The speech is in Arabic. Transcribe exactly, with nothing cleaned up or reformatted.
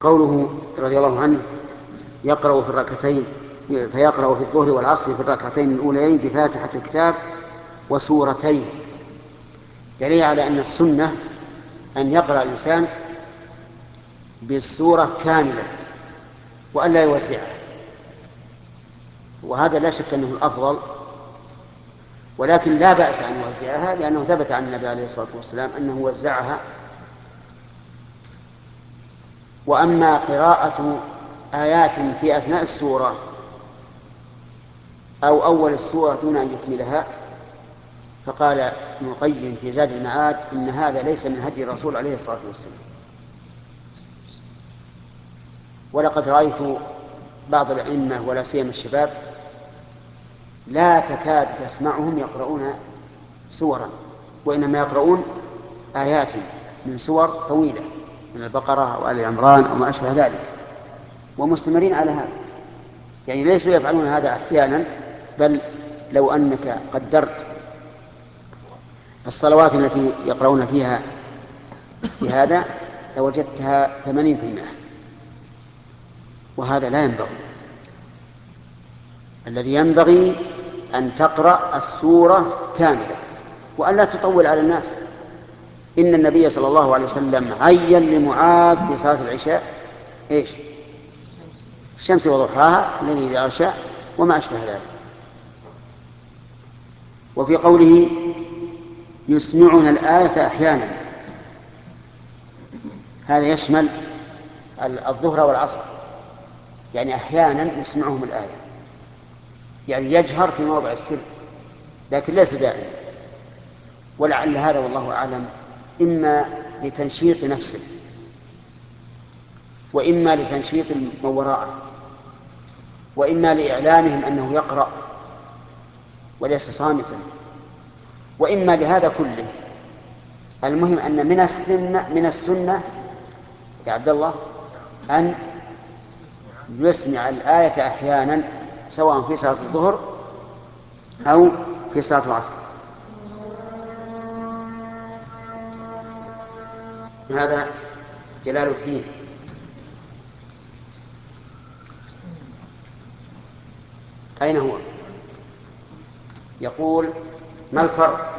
قوله رضي الله عنه يقرأ في الركعتين فيقرأ في الظهر والعصر في الركعتين الأوليين بفاتحة الكتاب وسورتين، دليل على أن السنة أن يقرأ الإنسان بالسورة كاملة وأن لا يوسعها، وهذا لا شك أنه الأفضل، ولكن لا بأس أن يوزعها لأنه ثبت عن النبي عليه الصلاة والسلام أنه وزعها. وأما قراءة آيات في أثناء السورة أو أول السورة دون أن يكملها، فقال ابن القيم في زاد المعاد إن هذا ليس من هدي الرسول عليه الصلاة والسلام. ولقد رأيت بعض الأئمة ولا سيما الشباب لا تكاد تسمعهم يقرؤون سورا، وإنما يقرؤون آيات من سور طويلة من البقرة أو آل عمران أو ما أشبه ذلك، ومستمرين على هذا، يعني ليسوا يفعلون هذا أحيانا، بل لو أنك قدرت الصلوات التي يقرؤون فيها بهذا لوجدتها ثمانين في المئة، وهذا لا ينبغي. الذي ينبغي أن تقرأ السورة كاملة وأن لا تطول على الناس. إن النبي صلى الله عليه وسلم عين لمعاذ في صلاة العشاء إيش؟ الشمس وضحاها الذي إذا أغشى وما أشبه ذلك. وفي قوله يسمعنا الآية أحيانا، هذا يشمل الظهر والعصر، يعني أحيانا يسمعهم الآية، يعني يجهر في موضع السر، لكن ليس دائما. ولعل هذا والله أعلم إما لتنشيط نفسه وإما لتنشيط من وراءه وإما لإعلامهم أنه يقرأ وليس صامتا، وإما لهذا كله. المهم أن من السنة من السنة يا عبد الله أن يسمع الآية أحيانا سواء في صلاة الظهر أو في صلاة العصر. هذا جلال الدين. أين هو؟ يقول ما الفرق